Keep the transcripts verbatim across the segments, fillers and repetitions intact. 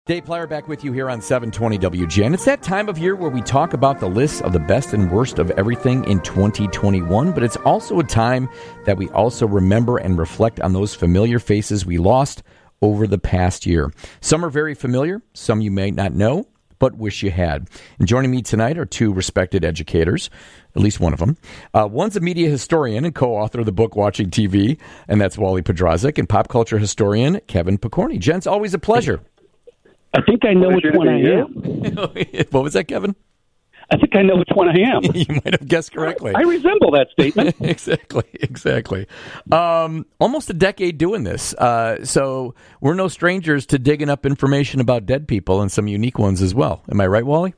Dave Plyer back with you here on seven twenty W G N. It's that time of year where we talk about the list of the best and worst of everything in twenty twenty-one, but it's also a time that we also remember and reflect on those familiar faces we lost over the past year. Some are very familiar, some you may not know, but wish you had. And joining me tonight are two respected educators, at least one of them. Uh, one's a media historian and co-author of the book Watching T V, and that's Wally Podrazik, and pop culture historian Kevin Pokorny. Gents, always a pleasure. I think I know which one I am. What was that, Kevin? I think I know which one I am. You might have guessed correctly. I resemble that statement. exactly, exactly. Um, almost a decade doing this. Uh, so we're no strangers to digging up information about dead people and some unique ones as well. Am I right, Wally?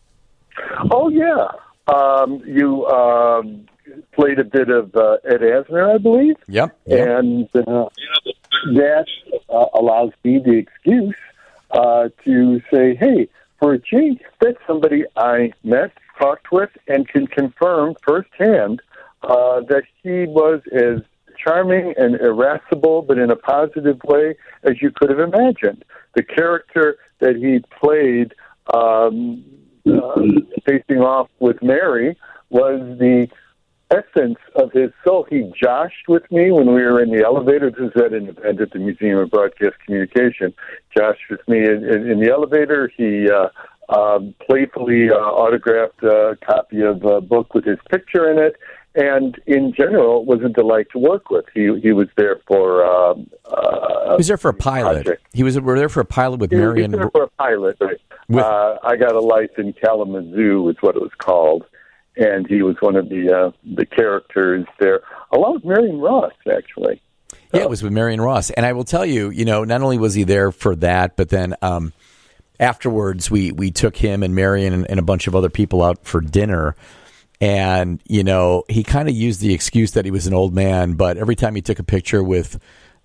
Oh, yeah. Um, you um, played a bit of uh, Ed Asner, I believe. Yep. yep. And uh, that uh, allows me the excuse uh, to say, hey, for a change, that's somebody I met, talked with, and can confirm firsthand uh, that he was as charming and irascible, but in a positive way, as you could have imagined. The character that he played um, uh, facing off with Mary was the essence of his soul. He joshed with me when we were in the elevator. This is at an event at the Museum of Broadcast Communication. Joshed with me in, in, in the elevator. He uh, uh, playfully uh, autographed a copy of a book with his picture in it. And in general, it was a delight to work with. He he was there for um, uh, he was there for a pilot. Project. He was we're there for a pilot with he Mary. He was there for a pilot. Right? With, uh, I Got a Life in Kalamazoo is what it was called. And he was one of the uh, the characters there, along with Marion Ross, actually. Yeah, it was with Marion Ross. And I will tell you, you know, not only was he there for that, but then um, afterwards we, we took him and Marion and, and a bunch of other people out for dinner. And, you know, he kind of used the excuse that he was an old man, but every time he took a picture with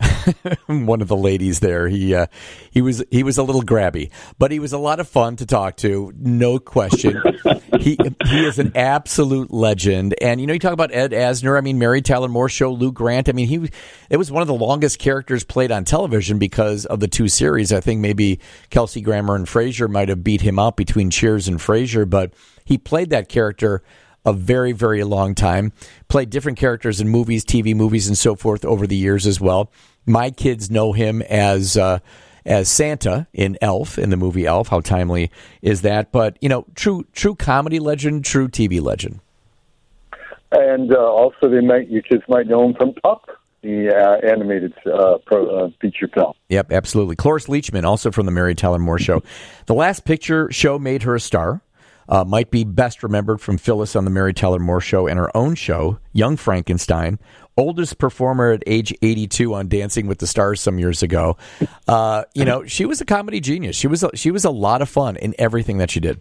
one of the ladies there, he uh, he was he was a little grabby, but he was a lot of fun to talk to, no question. he he is an absolute legend, and you know you talk about Ed Asner. I mean, Mary Tyler Moore Show, Lou Grant. I mean, he it was one of the longest characters played on television because of the two series. I think maybe Kelsey Grammer and Frasier might have beat him out between Cheers and Frasier, but he played that character a very, very long time. Played different characters in movies, T V movies, and so forth over the years as well. My kids know him as uh, as Santa in Elf, in the movie Elf. How timely is that? But, you know, true true comedy legend, true T V legend. And uh, also, they might you kids might know him from Up, the uh, animated uh, pro, uh, feature film. Yep, absolutely. Cloris Leachman, also from the Mary Tyler Moore Show. The Last Picture Show made her a star. Uh, might be best remembered from Phyllis on the Mary Tyler Moore Show and her own show, Young Frankenstein. Oldest performer at age eighty-two on Dancing with the Stars some years ago. Uh, you know, she was a comedy genius. She was a, she was a lot of fun in everything that she did.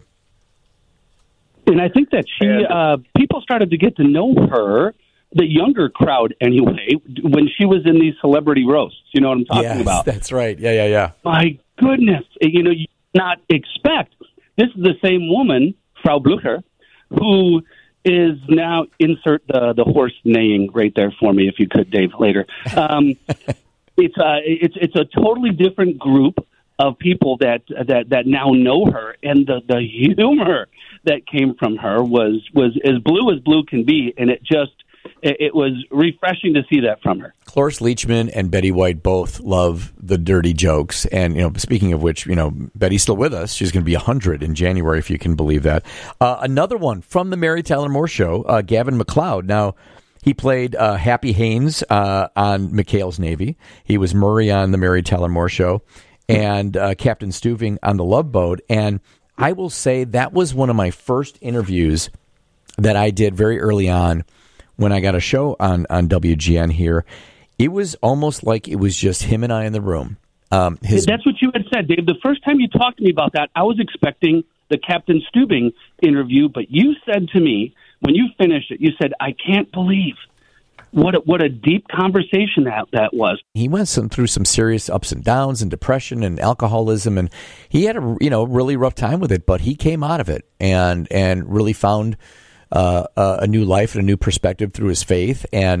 And I think that she uh, people started to get to know her, the younger crowd anyway, when she was in these celebrity roasts. You know what I'm talking yes, about? That's right. Yeah, yeah, yeah. My goodness. You know, you not expect. This is the same woman, Frau Blucher, who is now, insert the, the horse neighing right there for me, if you could, Dave, later. Um, it's, uh, it's it's a totally different group of people that that, that now know her, and the, the humor that came from her was, was as blue as blue can be, and it just, it, it was refreshing to see that from her. Cloris Leachman and Betty White both love the dirty jokes. And, you know, speaking of which, you know, Betty's still with us. She's going to be one hundred in January, if you can believe that. Uh, another one from the Mary Tyler Moore Show, uh, Gavin MacLeod. Now, he played uh, Happy Haynes uh, on McHale's Navy. He was Murray on the Mary Tyler Moore Show and uh, Captain Stuving on the Love Boat. And I will say that was one of my first interviews that I did very early on when I got a show on, on W G N here. It was almost like it was just him and I in the room. Um, his... That's what you had said, Dave. The first time you talked to me about that, I was expecting the Captain Stubing interview, but you said to me, when you finished it, you said, I can't believe what a, what a deep conversation that, that was. He went some, through some serious ups and downs and depression and alcoholism, and he had a you know really rough time with it, but he came out of it and, and really found uh, a, a new life and a new perspective through his faith. And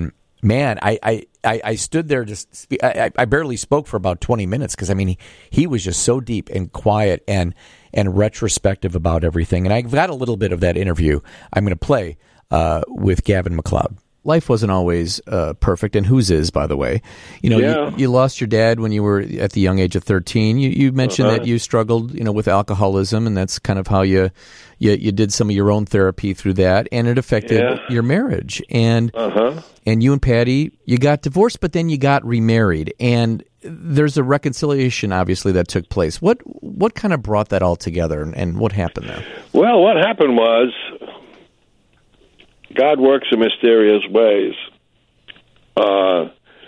Man, I, I, I, I stood there just, spe- I, I barely spoke for about twenty minutes because, I mean, he, he was just so deep and quiet and and retrospective about everything. And I've got a little bit of that interview I'm going to play uh, with Gavin MacLeod. Life wasn't always uh, perfect, and whose is, by the way. You know, yeah. you, you lost your dad when you were at the young age of thirteen. You, you mentioned uh-huh. that you struggled, you know, with alcoholism, and that's kind of how you, you you did some of your own therapy through that, and it affected yeah. your marriage. And uh-huh. and you and Patty, you got divorced, but then you got remarried, and there's a reconciliation, obviously, that took place. What what kind of brought that all together, and, and what happened there? Well, what happened was, God works in mysterious ways. Uh,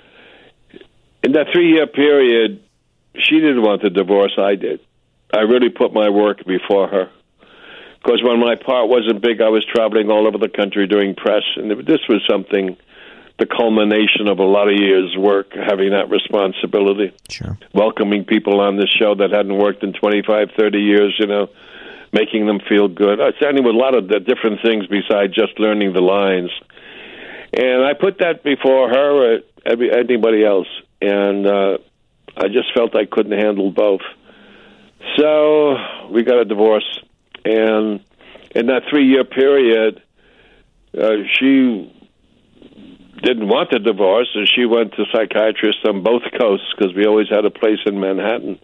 in that three-year period, she didn't want the divorce, I did. I really put my work before her. Because when my part wasn't big, I was traveling all over the country doing press, and this was something, the culmination of a lot of years' work, having that responsibility. Sure. Welcoming people on this show that hadn't worked in twenty-five, thirty years, you know, making them feel good. I standing with a lot of different things besides just learning the lines. And I put that before her or every, anybody else. And uh, I just felt I couldn't handle both. So we got a divorce. And in that three-year period, uh, she didn't want the divorce, and she went to psychiatrists on both coasts because we always had a place in Manhattan.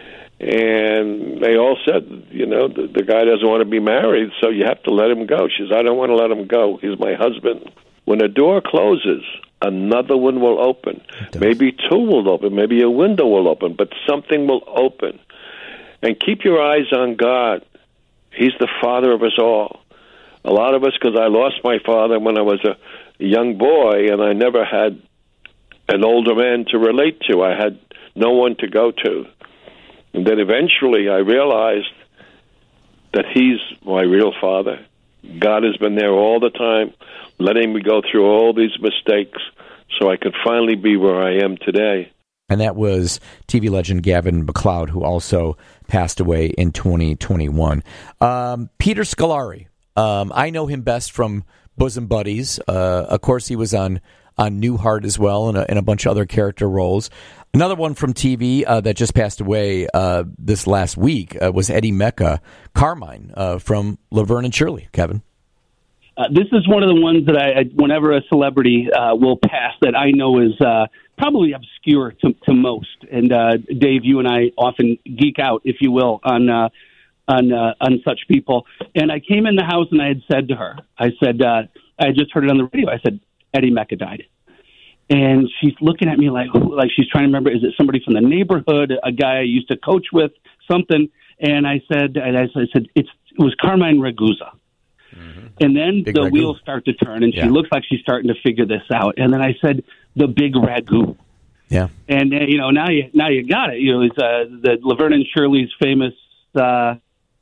And they all said, you know, the, the guy doesn't want to be married, so you have to let him go. She says, I don't want to let him go. He's my husband. When a door closes, another one will open. Maybe two will open. Maybe a window will open, but something will open. And keep your eyes on God. He's the father of us all. A lot of us, because I lost my father when I was a young boy, and I never had an older man to relate to. I had no one to go to. And then eventually I realized that he's my real father. God has been there all the time, letting me go through all these mistakes so I could finally be where I am today. And that was T V legend Gavin MacLeod, who also passed away in twenty twenty-one. Um, Peter Scolari. Um, I know him best from Bosom Buddies. Uh, of course, he was on, on Newhart as well, and a, and a bunch of other character roles. Another one from T V uh, that just passed away uh, this last week uh, was Eddie Mecca, Carmine uh, from Laverne and Shirley. Kevin? Uh, this is one of the ones that I, I whenever a celebrity uh, will pass that I know is uh, probably obscure to, to most. And uh, Dave, you and I often geek out, if you will, on uh, on uh, on such people. And I came in the house and I had said to her, I said, uh, I had just heard it on the radio. I said, Eddie Mecca died. And she's looking at me like, like she's trying to remember, is it somebody from the neighborhood, a guy I used to coach with, something? And I said, and I said, it's, it was Carmine Ragusa. Mm-hmm. And then big the ragu. Wheels start to turn, and yeah. she looks like she's starting to figure this out. And then I said, the big ragu. Yeah. And, uh, you know, now you now you got it. You know, it's uh, the Laverne and Shirley's famous uh,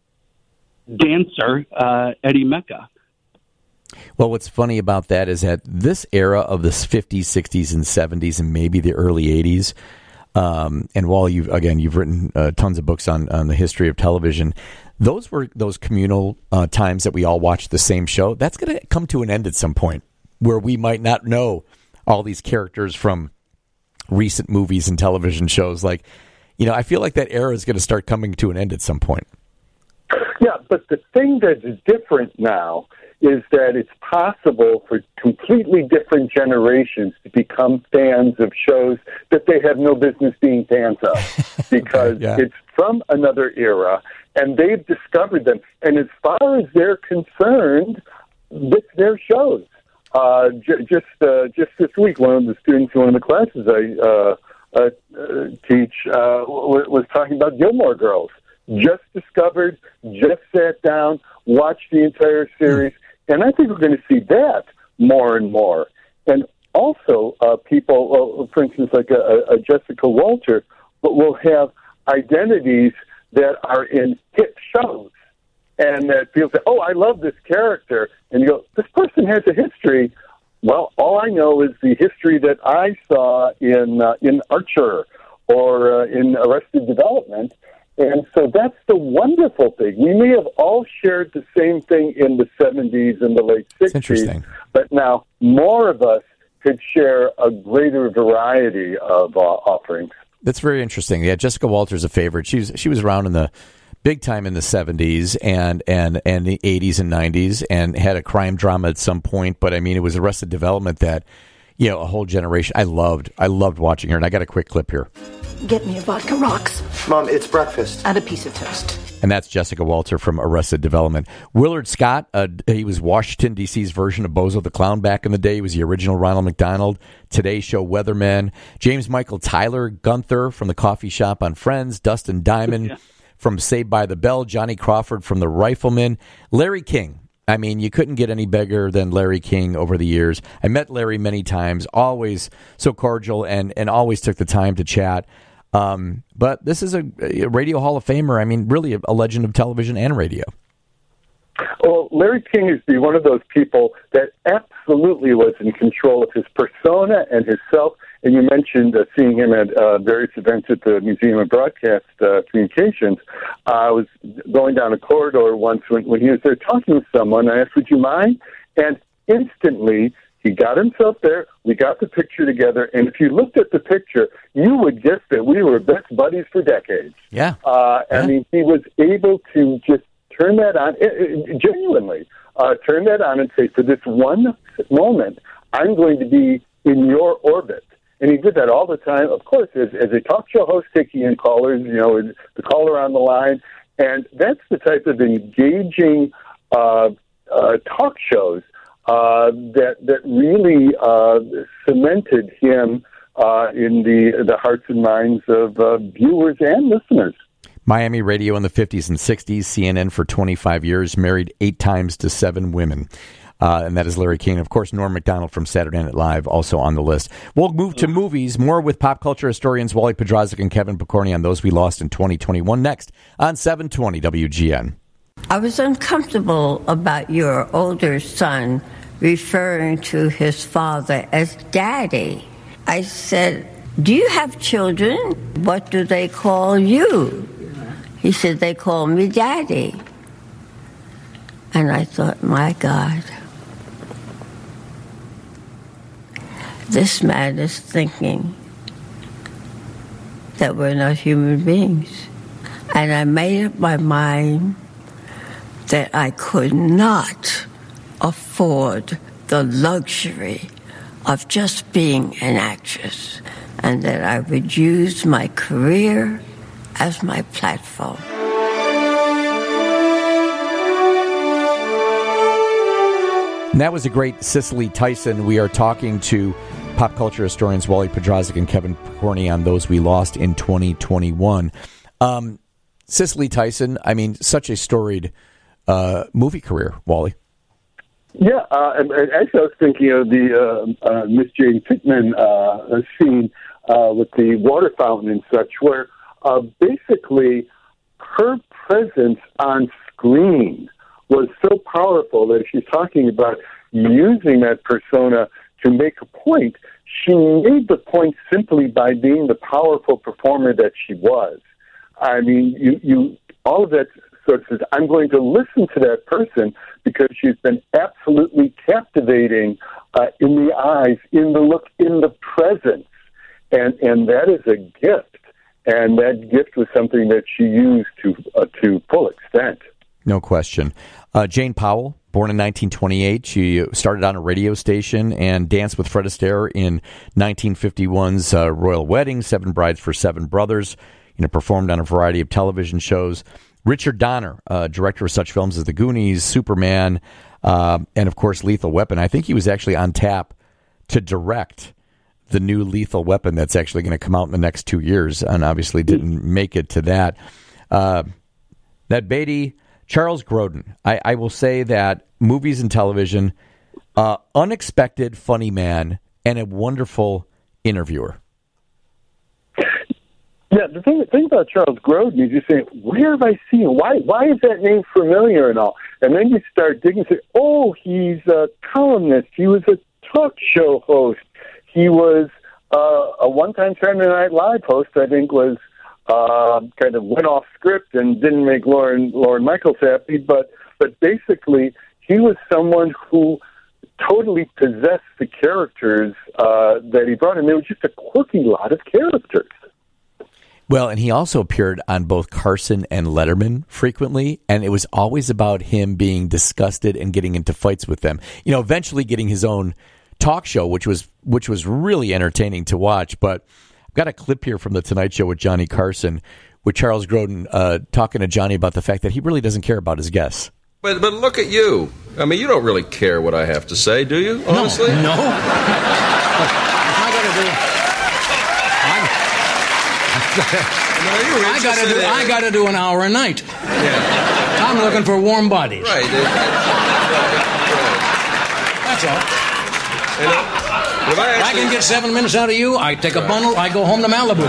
dancer, uh, Eddie Mecca. Well, what's funny about that is that this era of the fifties, sixties, and seventies, and maybe the early eighties, um, and while you've, again, you've written uh, tons of books on, on the history of television, those were those communal uh, times that we all watched the same show. That's going to come to an end at some point, where we might not know all these characters from recent movies and television shows. Like, you know, I feel like that era is going to start coming to an end at some point. Yeah, but the thing that is different now is that it's possible for completely different generations to become fans of shows that they have no business being fans of, because okay, yeah. it's from another era, and they've discovered them. And as far as they're concerned, it's their shows. Uh, j- just uh, just this week, one of the students in one of the classes I uh, uh, uh, teach uh, w- was talking about Gilmore Girls. Just discovered, just sat down, watched the entire series, and I think we're going to see that more and more. And also, uh, people, uh, for instance, like a, a Jessica Walter, but will have identities that are in hit shows, and that people say, "Oh, I love this character," and you go, "This person has a history." Well, all I know is the history that I saw in uh, in Archer or uh, in Arrested Development. And so that's the wonderful thing. We may have all shared the same thing in the seventies and the late sixties, but now more of us could share a greater variety of uh, offerings. That's very interesting. Yeah, Jessica Walter's a favorite. She was she was around in the big time in the seventies and and and the eighties and nineties, and had a crime drama at some point. But I mean, it was Arrested Development that, you know, a whole generation. I loved. I loved watching her. And I got a quick clip here. Get me a vodka rocks. Mom, it's breakfast. And a piece of toast. And that's Jessica Walter from Arrested Development. Willard Scott, uh, he was Washington, D C's version of Bozo the Clown back in the day. He was the original Ronald McDonald, Today Show weatherman. James Michael Tyler, Gunther from The Coffee Shop on Friends. Dustin Diamond yeah. from Saved by the Bell. Johnny Crawford from The Rifleman. Larry King. I mean, you couldn't get any bigger than Larry King over the years. I met Larry many times, always so cordial and, and always took the time to chat. Um, but this is a, a Radio Hall of Famer. I mean, really a, a legend of television and radio. Well, Larry King is the, one of those people that absolutely was in control of his persona and his self. And you mentioned uh, seeing him at uh, various events at the Museum of Broadcast uh, Communications. Uh, I was going down a corridor once when, when he was there talking with someone. I asked, would you mind? And instantly, he got himself there. We got the picture together. And if you looked at the picture, you would guess that we were best buddies for decades. Yeah. Uh, yeah. I mean, he was able to just turn that on, uh, genuinely, uh, turn that on and say, for this one moment, I'm going to be in your orbit. And he did that all the time, of course, as, as a talk show host, taking in callers, you know, the caller on the line. And that's the type of engaging uh, uh, talk shows uh, that that really uh, cemented him uh, in the the hearts and minds of uh, viewers and listeners. Miami radio in the fifties and sixties, C N N for twenty-five years, married eight times to seven women. Uh, and that is Larry King. Of course, Norm Macdonald from Saturday Night Live also on the list. We'll move to movies, more with pop culture historians Wally Podrazik and Kevin Pokorny on Those We Lost in twenty twenty-one, next on seven twenty W G N. I was uncomfortable about your older son referring to his father as Daddy. I said, do you have children? What do they call you? He said, they call me Daddy. And I thought, my God, this man is thinking that we're not human beings. And I made up my mind that I could not afford the luxury of just being an actress, and that I would use my career as my platform. And that was a great Cicely Tyson. We are talking to pop culture historians Wally Podrazik and Kevin Pokorny on Those We Lost in twenty twenty-one. Um, Cicely Tyson, I mean, such a storied uh, movie career, Wally. Yeah, uh, and, and actually I was thinking of the uh, uh, Miss Jane Pittman uh, scene uh, with the water fountain and such, where uh, basically her presence on screen was so powerful that if she's talking about using that persona to make a point, she made the point simply by being the powerful performer that she was. I mean, you, you all of that sort of says, I'm going to listen to that person because she's been absolutely captivating uh, in the eyes, in the look, in the presence. And and that is a gift. And that gift was something that she used to uh, to full extent. No question. Uh, Jane Powell, born in nineteen twenty-eight, she started on a radio station and danced with Fred Astaire in nineteen fifty-one's uh, Royal Wedding, Seven Brides for Seven Brothers. You know, performed on a variety of television shows. Richard Donner, uh, director of such films as The Goonies, Superman, uh, and of course Lethal Weapon. I think he was actually on tap to direct the new Lethal Weapon that's actually going to come out in the next two years, and obviously didn't make it to that. Uh, that Beatty, Charles Grodin. I, I will say that movies and television, uh, unexpected funny man and a wonderful interviewer. Yeah, the thing, the thing about Charles Grodin is you say, where have I seen him? Why, why is that name familiar and all? And then you start digging and say, oh, he's a columnist. He was a talk show host. He was uh, a one-time Saturday Night Live host, I think was uh, kind of went off script and didn't make Lauren, Lauren Michaels happy. But, but basically, he was someone who totally possessed the characters uh, that he brought in. There was just a quirky lot of characters. Well, and he also appeared on both Carson and Letterman frequently, and it was always about him being disgusted and getting into fights with them. You know, eventually getting his own talk show, which was which was really entertaining to watch. But I've got a clip here from The Tonight Show with Johnny Carson, with Charles Grodin uh, talking to Johnny about the fact that he really doesn't care about his guests. But but look at you. I mean, you don't really care what I have to say, do you, honestly? No. no. I got to do... I got to do. I got to do an hour a night. Yeah. I'm looking for warm bodies. Right. That's all. And uh, if I, actually... I can get seven minutes out of you. I take a bundle. I go home to Malibu.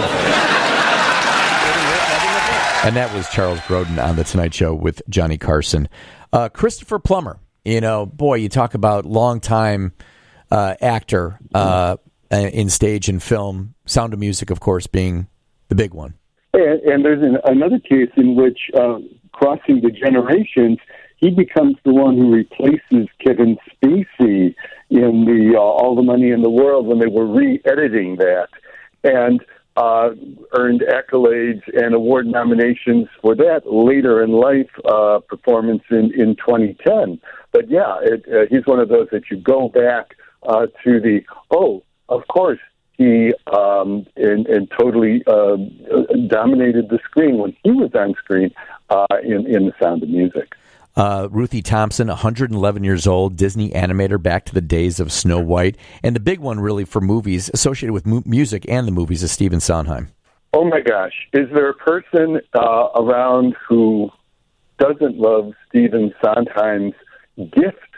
And that was Charles Grodin on The Tonight Show with Johnny Carson. Uh, Christopher Plummer. You know, boy, you talk about longtime uh, actor uh, in stage and film. Sound of Music, of course, being the big one. And, and there's an, another case in which, uh, crossing the generations, he becomes the one who replaces Kevin Spacey in the uh, All the Money in the World when they were re-editing that, and uh, earned accolades and award nominations for that later in life uh, performance in, in twenty ten. But yeah, it, uh, he's one of those that you go back uh, to the, oh, of course, He um, and, and totally uh, dominated the screen when he was on screen uh, in, in The Sound of Music. Uh, Ruthie Thompson, one hundred eleven years old, Disney animator back to the days of Snow White. And the big one, really, for movies associated with mu- music and the movies is Stephen Sondheim. Oh, my gosh. Is there a person uh, around who doesn't love Stephen Sondheim's gift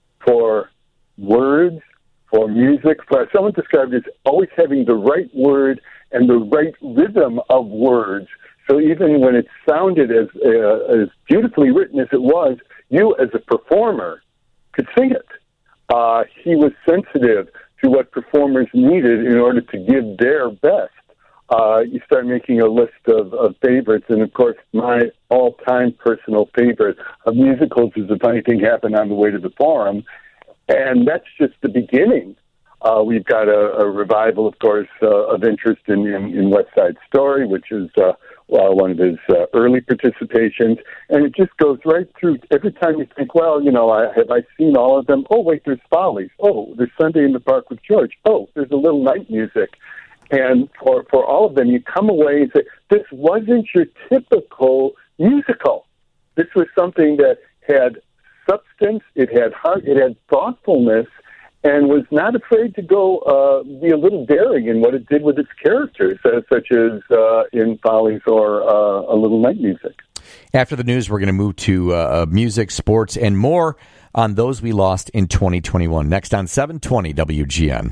for words, for music? For someone described it as always having the right word and the right rhythm of words. So even when it sounded as uh, as beautifully written as it was, you as a performer could sing it. Uh, he was sensitive to what performers needed in order to give their best. Uh, you start making a list of, of favorites, and of course, my all-time personal favorite of musicals is The Funny Thing Happened on the Way to the Forum, and that's just the beginning. Uh, we've got a, a revival, of course, uh, of interest in, in, in West Side Story, which is uh, well, one of his uh, early participations, and it just goes right through. Every time you think, well, you know, I, have I seen all of them? Oh, wait, there's Follies. Oh, there's Sunday in the Park with George. Oh, there's a little night music. And for, for all of them, you come away and say, this wasn't your typical musical. This was something that had substance, it had heart, it had thoughtfulness, and was not afraid to go uh, be a little daring in what it did with its characters, uh, such as uh, in Follies or uh, A Little Night Music. After the news, we're going to move to uh, music, sports, and more on those we lost in twenty twenty-one. Next on seven twenty W G N.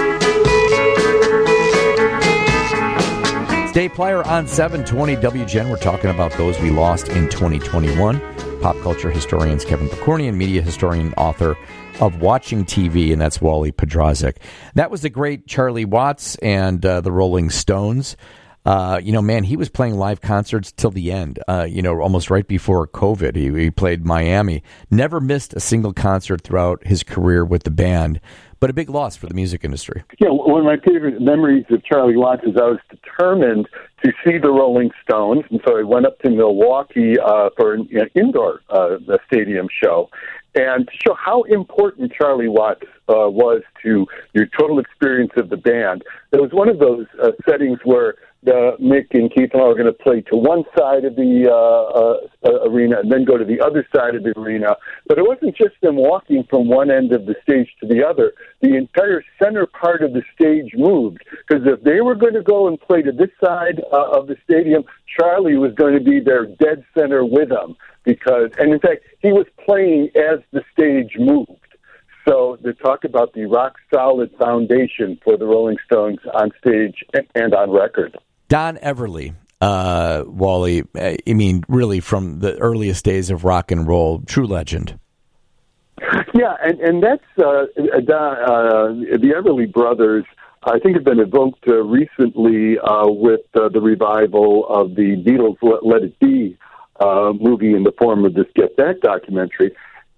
Dave Plyer on seven twenty W G N. We're talking about those we lost in twenty twenty-one. Pop culture historians Kevin Pokorny, media historian, author of Watching T V, and that's Wally Podrazik. That was the great Charlie Watts and uh, the Rolling Stones. Uh, you know, man, he was playing live concerts till the end, uh, you know, almost right before COVID. He, he played Miami. Never missed a single concert throughout his career with the band, but a big loss for the music industry. Yeah, one of my favorite memories of Charlie Watts is I was determined to see the Rolling Stones, and so I went up to Milwaukee uh, for an indoor uh, stadium show. And to show how important Charlie Watts uh, was to your total experience of the band, it was one of those uh, settings where the Mick and Keith and I were going to play to one side of the uh, uh, arena and then go to the other side of the arena. But it wasn't just them walking from one end of the stage to the other. The entire center part of the stage moved, because if they were going to go and play to this side uh, of the stadium, Charlie was going to be there dead center with them. Because, and in fact, he was playing as the stage moved. So they talk about the rock-solid foundation for the Rolling Stones on stage and on record. Don Everly, uh, Wally, I mean, really from the earliest days of rock and roll, true legend. Yeah, and, and that's uh, Don, uh, the Everly brothers, I think, have been evoked uh, recently uh, with uh, the revival of the Beatles' Let, Let It Be uh, movie in the form of this Get Back documentary.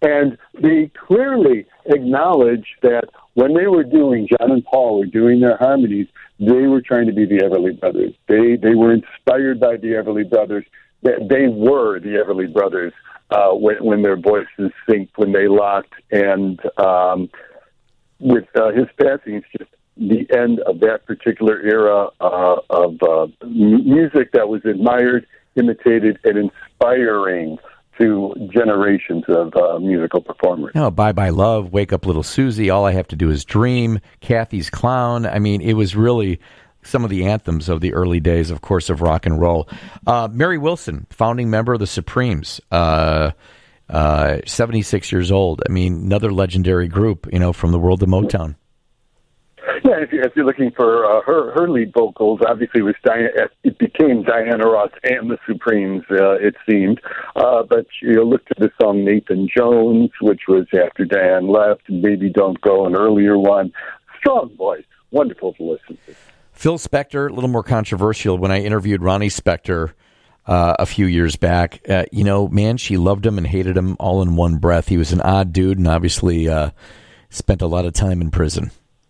And they clearly acknowledge that when they were doing, John and Paul were doing their harmonies, they were trying to be the Everly Brothers. They they were inspired by the Everly Brothers. They, they were the Everly Brothers uh, when, when their voices synced, when they locked. And um, with uh, his passing, it's just the end of that particular era uh, of uh, m- music that was admired, imitated, and inspiring to generations of uh, musical performers. No, Bye Bye Love, Wake Up Little Susie, All I Have to Do Is Dream, Kathy's Clown. I mean, it was really some of the anthems of the early days, of course, of rock and roll. Uh, Mary Wilson, founding member of the Supremes, uh, uh, seventy-six years old. I mean, another legendary group, you know, from the world of Motown. Yeah, if you're, if you're looking for uh, her her lead vocals, obviously it was Diana, it became Diana Ross and the Supremes, uh, it seemed. Uh, but you look to the song Nathan Jones, which was after Diane left, and Baby Don't Go, an earlier one. Strong voice, wonderful to listen to. Phil Spector, a little more controversial. When I interviewed Ronnie Spector uh, a few years back, uh, you know, man, she loved him and hated him all in one breath. He was an odd dude and obviously uh, spent a lot of time in prison.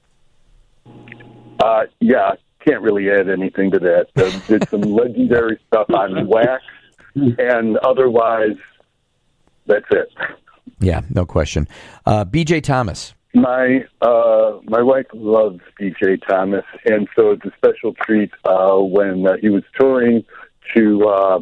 Uh, yeah, can't really add anything to that. Uh, did some legendary stuff on wax, and otherwise, that's it. Yeah, no question. Uh, B J Thomas. My uh, my wife loves B J Thomas, and so it's a special treat uh, when uh, he was touring to uh,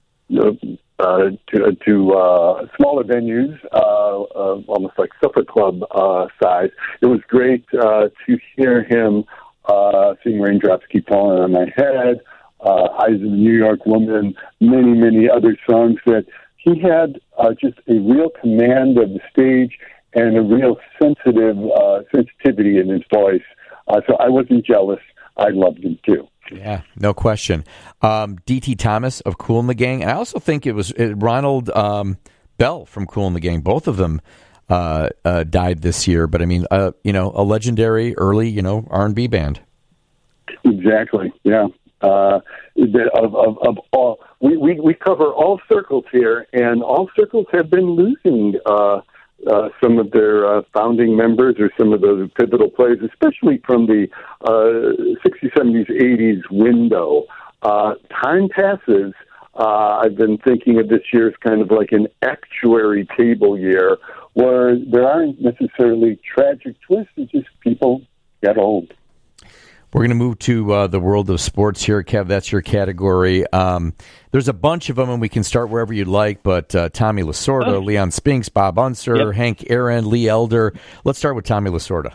uh, to, to uh, smaller venues, uh, uh, almost like supper club uh, size. It was great uh, to hear him. Uh, Seeing Raindrops Keep Falling on My Head, uh, Eyes of the New York Woman, many, many other songs that he had uh, just a real command of the stage and a real sensitive uh, sensitivity in his voice. Uh, so I wasn't jealous. I loved him too. Yeah, no question. Um, D T Thomas of Kool and the Gang. And I also think it was uh, Ronald um, Bell from Kool and the Gang. Both of them Uh, uh, died this year, but I mean, uh, you know, a legendary early, you know, R and B band. Exactly. Yeah. Uh, the, of, of, of all, we, we, we cover all circles here, and all circles have been losing uh, uh, some of their uh, founding members or some of the pivotal players, especially from the uh, sixties, seventies, eighties window. Uh, time passes. Uh, I've been thinking of this year as kind of like an actuary table year, where there aren't necessarily tragic twists, it's just people get old. We're going to move to uh, the world of sports here, Kev. That's your category. Um, there's a bunch of them, and we can start wherever you'd like, but uh, Tommy Lasorda, oh. Leon Spinks, Bob Unser, yep. Hank Aaron, Lee Elder. Let's start with Tommy Lasorda.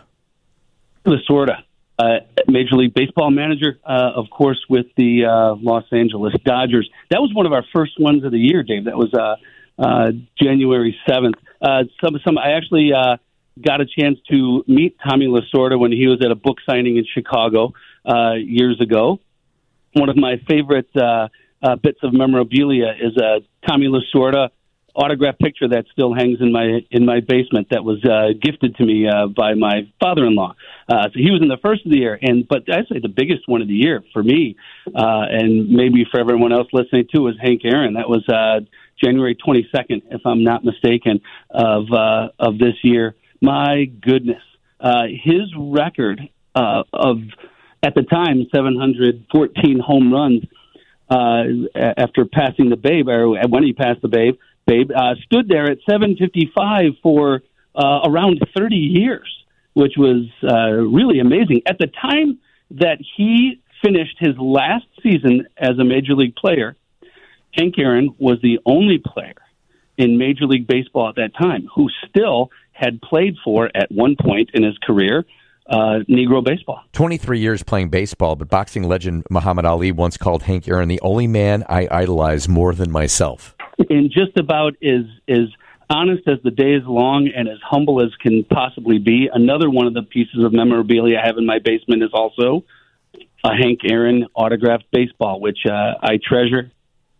Lasorda, uh, Major League Baseball manager, uh, of course, with the uh, Los Angeles Dodgers. That was one of our first ones of the year, Dave. That was uh, uh, January seventh. Uh, some, some, I actually uh, got a chance to meet Tommy Lasorda when he was at a book signing in Chicago uh, years ago. One of my favorite uh, uh, bits of memorabilia is a Tommy Lasorda autographed picture that still hangs in my in my basement. That was uh, gifted to me uh, by my father-in-law. Uh, so he was in the first of the year, and but I'd say the biggest one of the year for me, uh, and maybe for everyone else listening too, was Hank Aaron. That was Uh, January twenty-second, if I'm not mistaken, of uh, of this year. My goodness. Uh, his record uh, of, at the time, seven hundred fourteen home runs uh, after passing the Babe, or when he passed the Babe, Babe uh, stood there at seven fifty-five for uh, around thirty years, which was uh, really amazing. At the time that he finished his last season as a Major League player, Hank Aaron was the only player in Major League Baseball at that time who still had played for, at one point in his career, uh, Negro baseball. twenty-three years playing baseball, but boxing legend Muhammad Ali once called Hank Aaron the only man I idolize more than myself. And just about as, as honest as the day is long and as humble as can possibly be. Another one of the pieces of memorabilia I have in my basement is also a Hank Aaron autographed baseball, which uh, I treasure.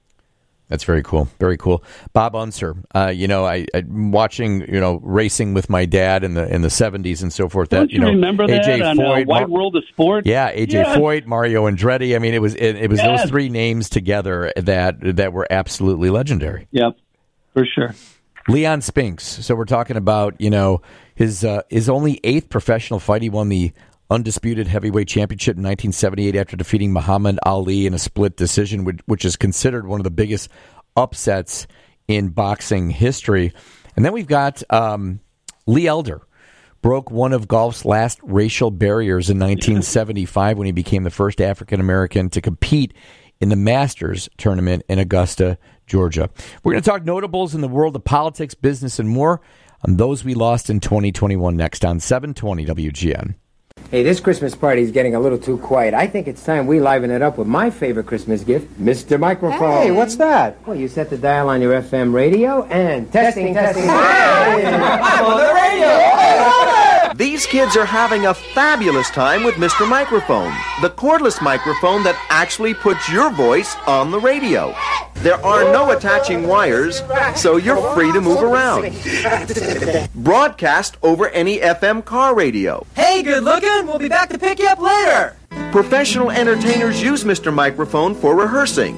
That's very cool. Very cool. Bob Unser, uh, you know, I, I'm watching, you know, racing with my dad in the in the seventies and so forth. Don't that you, you know, remember A J that on Foyt, uh, Wide World of Sport? Yeah, A J yes. Foyt, Mario Andretti. I mean, it was it, it was yes. those three names together that that were absolutely legendary. Yep, for sure. Leon Spinks. So we're talking about, you know, his uh, his only eighth professional fight. He won the undisputed heavyweight championship in nineteen seventy-eight after defeating Muhammad Ali in a split decision, which, which is considered one of the biggest upsets in boxing history. And then we've got um, Lee Elder. Broke one of golf's last racial barriers in nineteen seventy-five when he became the first African-American to compete in the Masters tournament in Augusta, Georgia. We're going to talk notables in the world of politics, business, and more on those we lost in twenty twenty-one next on seven twenty W G N. Hey, this Christmas party is getting a little too quiet. I think it's time we liven it up with my favorite Christmas gift, Mister Microphone. Hey, what's that? Well, you set the dial on your F M radio and testing, testing. testing. Hey, I'm on the radio. These kids are having a fabulous time with Mister Microphone, the cordless microphone that actually puts your voice on the radio. There are no attaching wires, so you're free to move around. Broadcast over any F M car radio. Hey, good looking. We'll be back to pick you up later. Professional entertainers use Mister Microphone for rehearsing.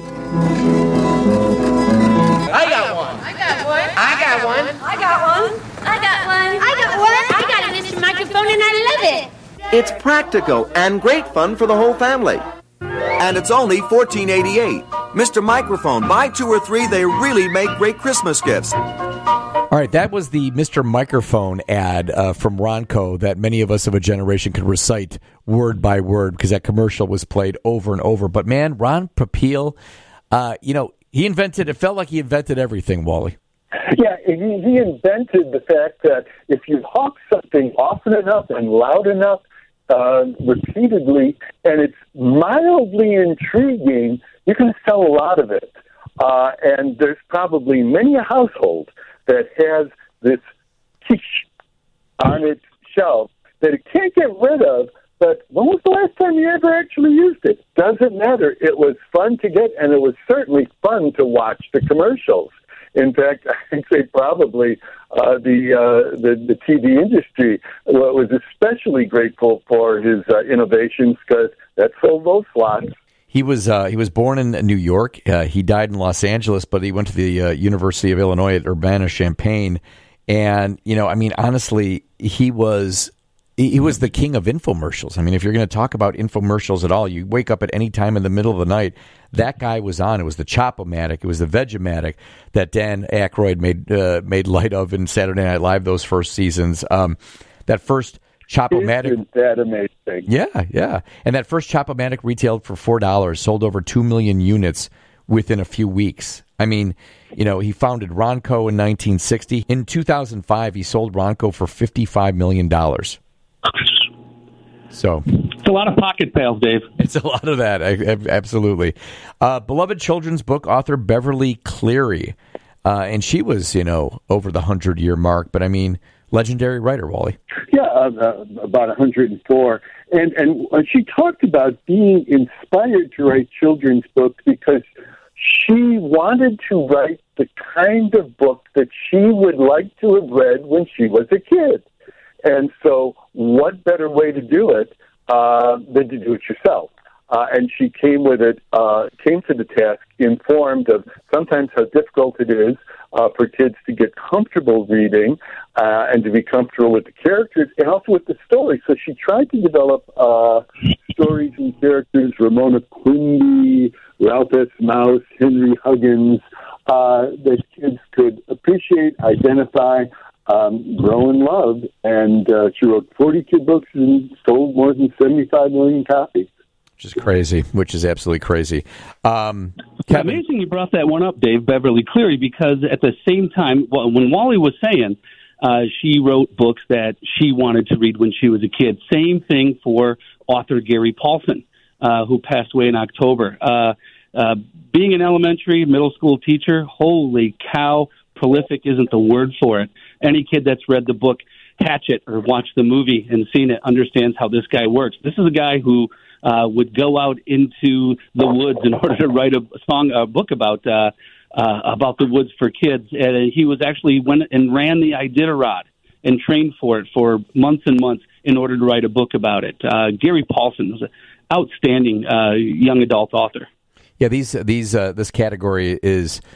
I got one. I got one. I got one. I got one. I got one. I got one. I got a Mister Microphone and I love it. It's practical and great fun for the whole family. And it's only fourteen eighty-eight. Mister Microphone, buy two or three, they really make great Christmas gifts. All right, that was the Mister Microphone ad uh, from Ronco that many of us of a generation could recite word by word because that commercial was played over and over. But man, Ron Popeil, uh, you know, he invented, it felt like he invented everything, Wally. Yeah, he, he invented the fact that if you hawk something often enough and loud enough, uh, repeatedly, and it's mildly intriguing, you can sell a lot of it. Uh, and there's probably many a household that has this quiche on its shelf that it can't get rid of, but when was the last time you ever actually used it? Doesn't matter. It was fun to get, and it was certainly fun to watch the commercials. In fact, I think they probably, uh, the, uh, the the T V industry was especially grateful for his uh, innovations because that sold those slots. He was uh, he was born in New York. Uh, he died in Los Angeles, but he went to the uh, University of Illinois at Urbana-Champaign. And, you know, I mean, honestly, he was he was the king of infomercials. I mean, if you're going to talk about infomercials at all, you wake up at any time in the middle of the night, that guy was on. It was the Chop-O-Matic. It was the Vegematic that Dan Aykroyd made uh, made light of in Saturday Night Live those first seasons. Um, that first Chop-O-Matic. Isn't that amazing? Yeah, yeah. And that first Chop-O-Matic retailed for four dollars, sold over two million units within a few weeks. I mean, you know, he founded Ronco in nineteen sixty. In two thousand five, he sold Ronco for fifty-five million dollars. So it's a lot of pocket pals, Dave. It's a lot of that, I, I, absolutely. Uh, beloved children's book author Beverly Cleary, uh, and she was, you know, over the hundred-year mark. But I mean, legendary writer, Wally. Yeah, uh, uh, about one hundred four. And, and she talked about being inspired to write children's books because she wanted to write the kind of book that she would like to have read when she was a kid. And so what better way to do it uh, than to do it yourself? Uh, and she came with it, uh, came to the task informed of sometimes how difficult it is uh, for kids to get comfortable reading uh, and to be comfortable with the characters and also with the story. So she tried to develop uh, stories and characters, Ramona Quimby, Ralph S. Mouse, Henry Huggins, uh, that kids could appreciate, identify, Um, grow in love, and uh, she wrote forty-two books and sold more than seventy-five million copies. Which is crazy, which is absolutely crazy. Um, it's amazing you brought that one up, Dave, Beverly Cleary, because at the same time, when Wally was saying uh, she wrote books that she wanted to read when she was a kid, same thing for author Gary Paulson, uh, who passed away in October. Uh, uh, being an elementary, middle school teacher, holy cow, prolific isn't the word for it. Any kid that's read the book Hatchet or watched the movie and seen it understands how this guy works. This is a guy who uh, would go out into the woods in order to write a song, a book about uh, uh, about the woods for kids. And he was actually went and ran the Iditarod and trained for it for months and months in order to write a book about it. Uh, Gary Paulson was an outstanding uh, young adult author. Yeah, these these uh, this category is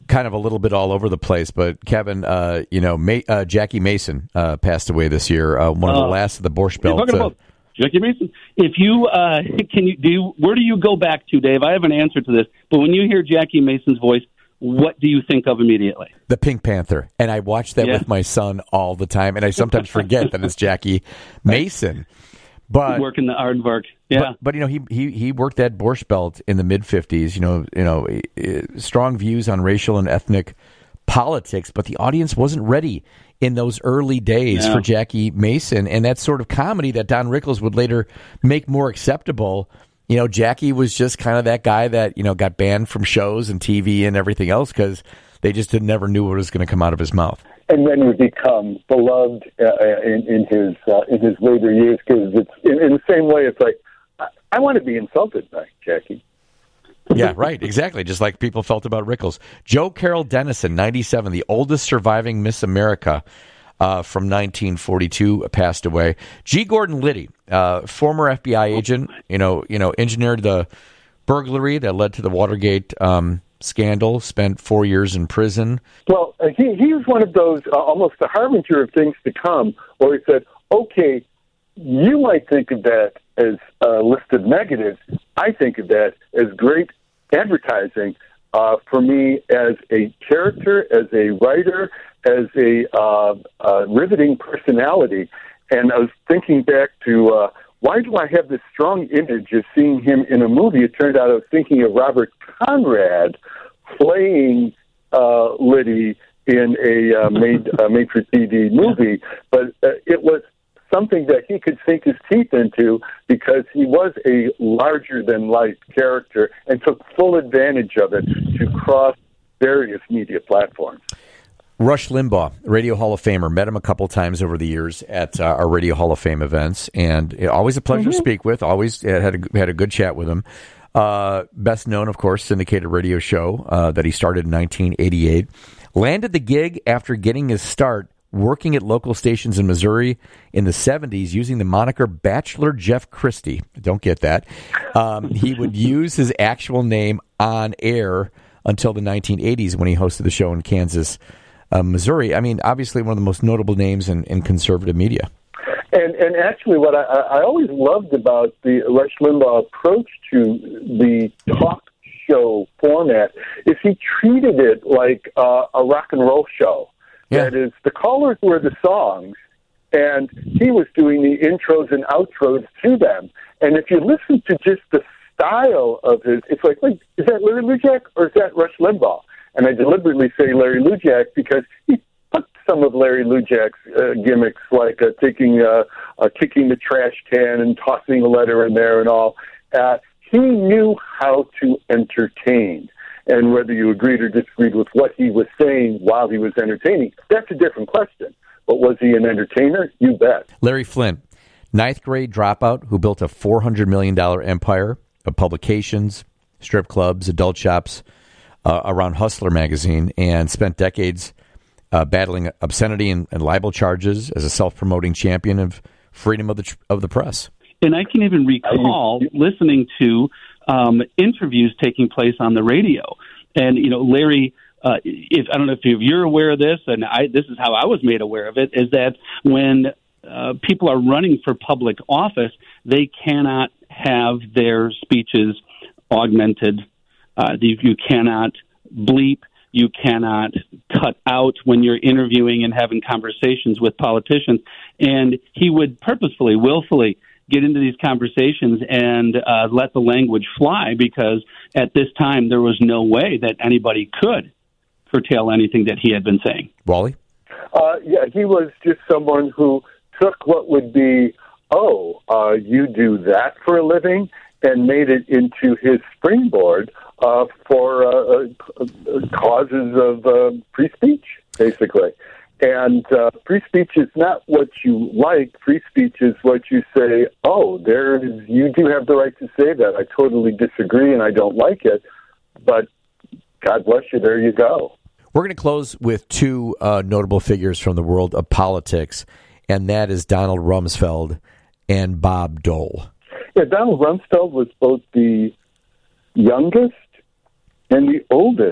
kind of a little bit all over the place, but Kevin, uh, you know, Ma- uh, Jackie Mason uh, passed away this year. Uh, one of the uh, last of the Borscht Belt. You're talking about Jackie Mason. If you uh, can, you do you, where do you go back to, Dave? I have an answer to this, but when you hear Jackie Mason's voice, what do you think of immediately? The Pink Panther, and I watch that yeah. with my son all the time, and I sometimes forget that it's Jackie Mason. But working the aardvark, yeah. But, but you know, he he he worked at Borscht Belt in the mid fifties. You know, you know, strong views on racial and ethnic politics, but the audience wasn't ready in those early days yeah. for Jackie Mason, and that sort of comedy that Don Rickles would later make more acceptable. You know, Jackie was just kind of that guy that, you know, got banned from shows and T V and everything else because they just never knew what was going to come out of his mouth. And then would become beloved uh, in, in his uh, in his later years because it's in, in the same way. It's like I, I want to be insulted by Jackie. Yeah, right, exactly. Just like people felt about Rickles. Jo Carol Dennison, ninety-seven, the oldest surviving Miss America uh, from nineteen forty-two, passed away. G. Gordon Liddy, uh, former F B I agent, you know, you know, engineered the burglary that led to the Watergate um, scandal. Spent four years in prison. Well, uh, he he was one of those uh, almost a harbinger of things to come, where he said, "Okay, you might think of that as a list of negatives. I think of that as great advertising uh, for me as a character, as a writer, as a uh, uh, riveting personality." And I was thinking back to uh, why do I have this strong image of seeing him in a movie? It turned out I was thinking of Robert Conrad playing uh, Liddy in a uh, made uh, made for T V movie, but uh, it was something that he could sink his teeth into because he was a larger-than-life character and took full advantage of it to cross various media platforms. Rush Limbaugh, Radio Hall of Famer, met him a couple times over the years at uh, our Radio Hall of Fame events, and always a pleasure mm-hmm. to speak with. Always had a, had a good chat with him. Uh, best known, of course, syndicated radio show uh, that he started in nineteen eighty-eight. Landed the gig after getting his start working at local stations in Missouri in the seventies using the moniker Bachelor Jeff Christie. Don't get that. Um, he would use his actual name on air until the nineteen eighties when he hosted the show in Kansas, uh, Missouri. I mean, obviously one of the most notable names in, in conservative media. And and actually what I, I always loved about the Rush Limbaugh approach to the talk show format is he treated it like uh, a rock and roll show. Yeah. That is, the callers were the songs, and he was doing the intros and outros to them. And if you listen to just the style of his, it's like, wait, is that Larry Lujack or is that Rush Limbaugh? And I deliberately say Larry Lujack because he put some of Larry Lujack's uh, gimmicks, like uh, taking, uh, uh, kicking the trash can and tossing a letter in there and all. Uh, he knew how to entertain. And whether you agreed or disagreed with what he was saying while he was entertaining, that's a different question. But was he an entertainer? You bet. Larry Flynt, ninth grade dropout who built a four hundred million dollars empire of publications, strip clubs, adult shops uh, around Hustler magazine, and spent decades uh, battling obscenity and, and libel charges as a self-promoting champion of freedom of the tr- of the press. And I can even recall listening to um, interviews taking place on the radio. And, you know, Larry, uh, if I don't know if you're aware of this, and I, this is how I was made aware of it, is that when uh, people are running for public office, they cannot have their speeches augmented. Uh, you, you cannot bleep. You cannot cut out when you're interviewing and having conversations with politicians. And he would purposefully, willfully get into these conversations and uh, let the language fly because at this time there was no way that anybody could curtail anything that he had been saying. Wally? Uh, yeah, he was just someone who took what would be, oh, uh, you do that for a living, and made it into his springboard uh, for uh, uh, causes of uh, free speech, basically. And uh, free speech is not what you like. Free speech is what you say, oh, there is, you do have the right to say that. I totally disagree and I don't like it, but God bless you, there you go. We're going to close with two uh, notable figures from the world of politics, and that is Donald Rumsfeld and Bob Dole. Yeah, Donald Rumsfeld was both the youngest and the oldest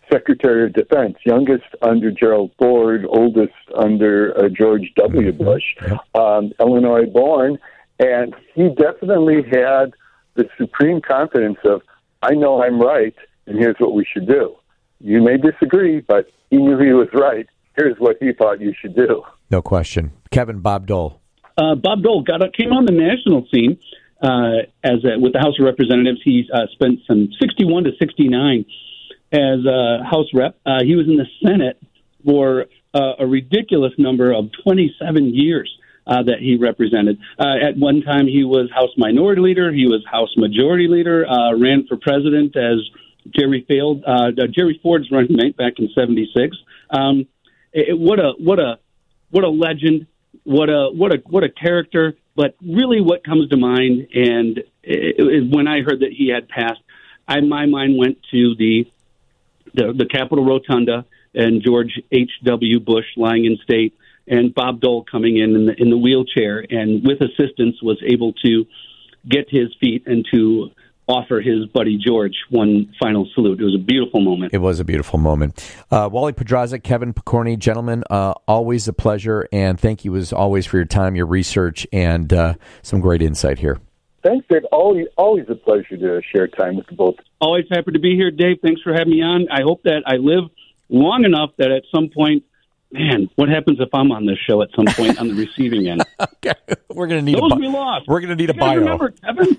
Secretary of Defense, youngest under Gerald Ford, oldest under uh, George W. Bush, um, Illinois born, and he definitely had the supreme confidence of, I know I'm right, and here's what we should do. You may disagree, but he knew he was right. Here's what he thought you should do. No question. Kevin, Bob Dole. Uh, Bob Dole got came on the national scene uh, as a, with the House of Representatives. He uh, spent some sixty-one to sixty-nine as a House rep. Uh, he was in the Senate for uh, a ridiculous number of twenty-seven years uh, that he represented. Uh, at one time, he was House Minority Leader. He was House Majority Leader. Uh, ran for president as Jerry failed. Uh, Jerry Ford's running mate back in seventy-six. Um, it, what a what a what a legend! What a what a what a character! But really, what comes to mind, and it, it, when I heard that he had passed, I, my mind went to the the, the Capitol Rotunda and George H W. Bush lying in state, and Bob Dole coming in in the, in the wheelchair, and with assistance was able to get to his feet and to offer his buddy George one final salute. It was a beautiful moment. It was a beautiful moment. Uh, Wally Podrazik, Kevin Pokorny, gentlemen, uh, always a pleasure, and thank you as always for your time, your research, and uh, some great insight here. Thanks, Dave. Always, always a pleasure to share time with the both. Always happy to be here, Dave. Thanks for having me on. I hope that I live long enough that at some point, man, what happens if I'm on this show at some point on the receiving end? Okay. We're going to need Those a we lost. We're going to need you a bio. Remember, Kevin?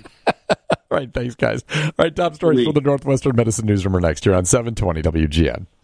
All right, thanks, guys. All right, top stories from the Northwestern Medicine Newsroom are next here on seven twenty W G N.